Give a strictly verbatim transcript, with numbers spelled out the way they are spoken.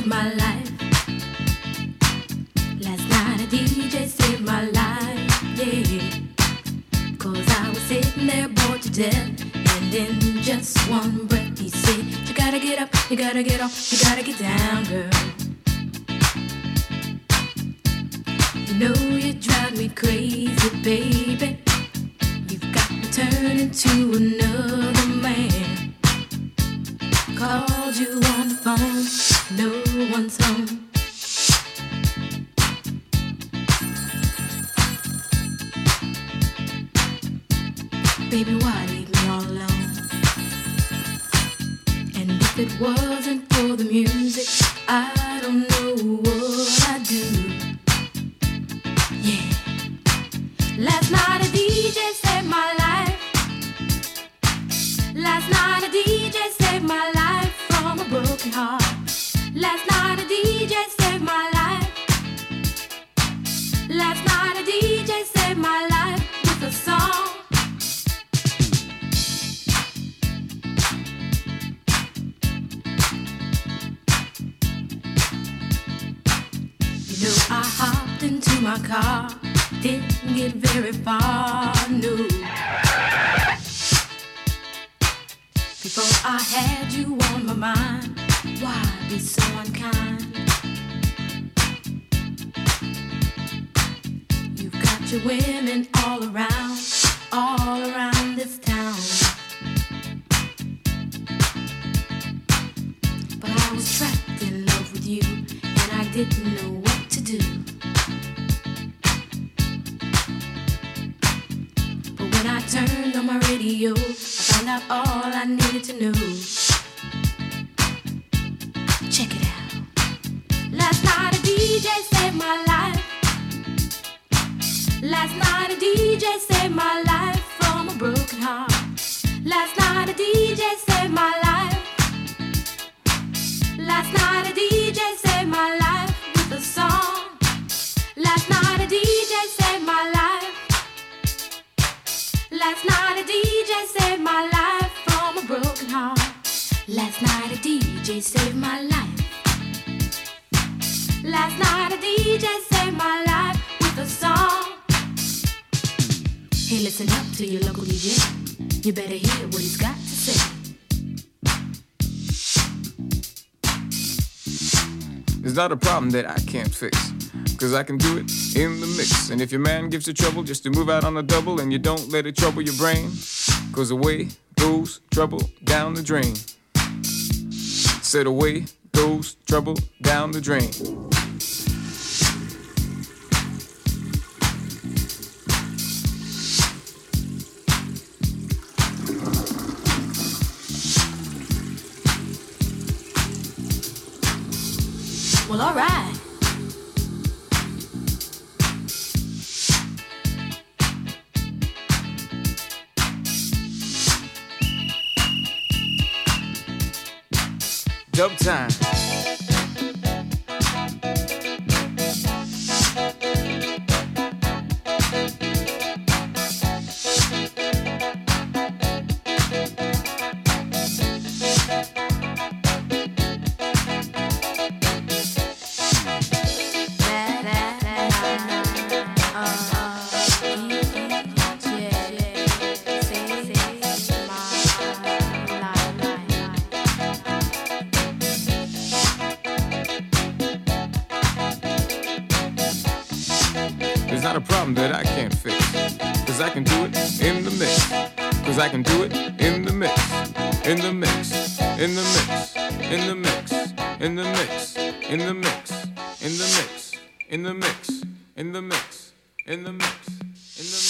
my life. Last night a D J saved my life, yeah. Cause I was sitting there bored to death, and in just one breath he said, you gotta get up, you gotta get off, you gotta get down, girl. You know you drive me crazy, baby. You've got me turning to another man. Called you on the phone, no one's home. Baby, why leave me all alone? And if it wasn't for the music, I don't know what I'd do. Yeah. Last night a D J saved my life. Last night a D J saved my life from a broken heart. Last night a D J saved my life. Last night a D J saved my life with a song. You know I hopped into my car, didn't get very far, no. Before I had you on my mind, why be so unkind? You've got your women all around, all around this town. But I was trapped in love with you, and I didn't know what to do. But when I turned on my radio, I found out all I needed to know. Check it out. Last night a D J saved my life. Last night a D J saved my life from a broken heart. Last night a D J saved my life. Last night a D J saved my life with a song. Last night a D J saved my life. Last night a D J saved my life from a broken heart. Last night a D J saved my life. Last night a D J saved my life with a song. Hey, listen up to your local D J. You better hear what he's got to say. It's not a problem that I can't fix, cause I can do it in the mix. And if your man gives you trouble just to move out on a double, and you don't let it trouble your brain, cause away goes trouble down the drain. Said away goes trouble down the drain. Well, all right. Dub time. It's not a problem that I can't fix, cause I can do it in the mix. Cause I can do it in the mix. In the mix. In the mix. In the mix. In the mix. In the mix. In the mix. In the mix. In the mix. In the mix. In the mix.